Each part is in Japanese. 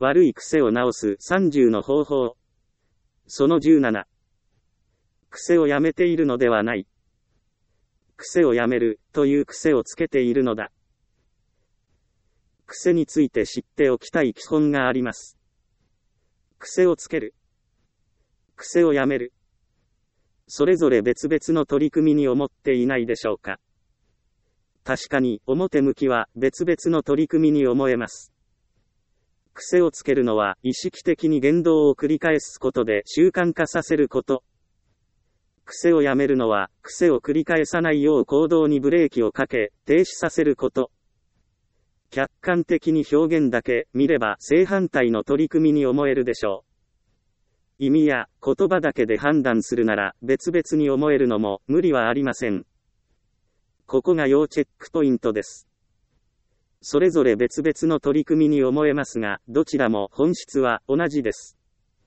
悪い癖を直す30の方法。その17。癖をやめているのではない。癖をやめるという癖をつけているのだ。癖について知っておきたい基本があります。癖をつける。癖をやめる。それぞれ別々の取り組みに思っていないでしょうか。確かに表向きは別々の取り組みに思えます。癖をつけるのは意識的に言動を繰り返すことで習慣化させること。癖をやめるのは癖を繰り返さないよう行動にブレーキをかけ停止させること。客観的に表現だけ見れば正反対の取り組みに思えるでしょう。意味や言葉だけで判断するなら別々に思えるのも無理はありません。ここが要チェックポイントです。それぞれ別々の取り組みに思えますが、どちらも本質は同じです。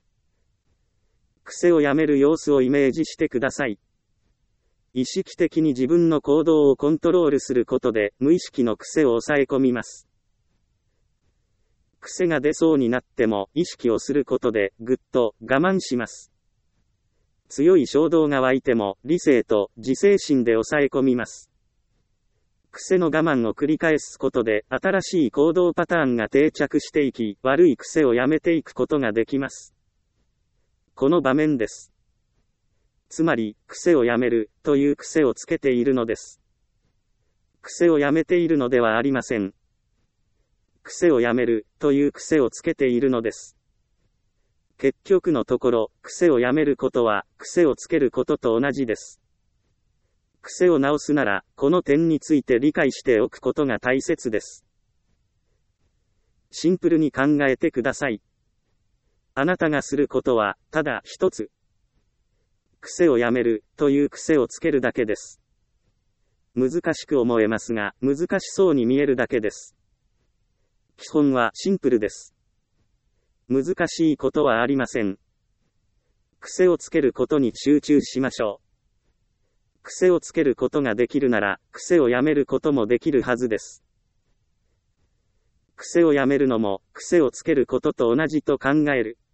癖をやめる様子をイメージしてください。意識的に自分の行動をコントロールすることで無意識の癖を抑え込みます。癖が出そうになっても意識をすることでぐっと我慢します。強い衝動が湧いても理性と自制心で抑え込みます。癖の我慢を繰り返すことで新しい行動パターンが定着していき、悪い癖をやめていくことができます。この場面です。つまり、癖をやめるという癖をつけているのです。癖をやめているのではありません。癖をやめるという癖をつけているのです。結局のところ、癖をやめることは癖をつけることと同じです。癖を直すなら、この点について理解しておくことが大切です。シンプルに考えてください。あなたがすることは、ただ一つ。癖をやめるという癖をつけるだけです。難しく思えますが、難しそうに見えるだけです。基本はシンプルです。難しいことはありません。癖をつけることに集中しましょう。癖をつけることができるなら、癖をやめることもできるはずです。癖をやめるのも、癖をつけることと同じと考える。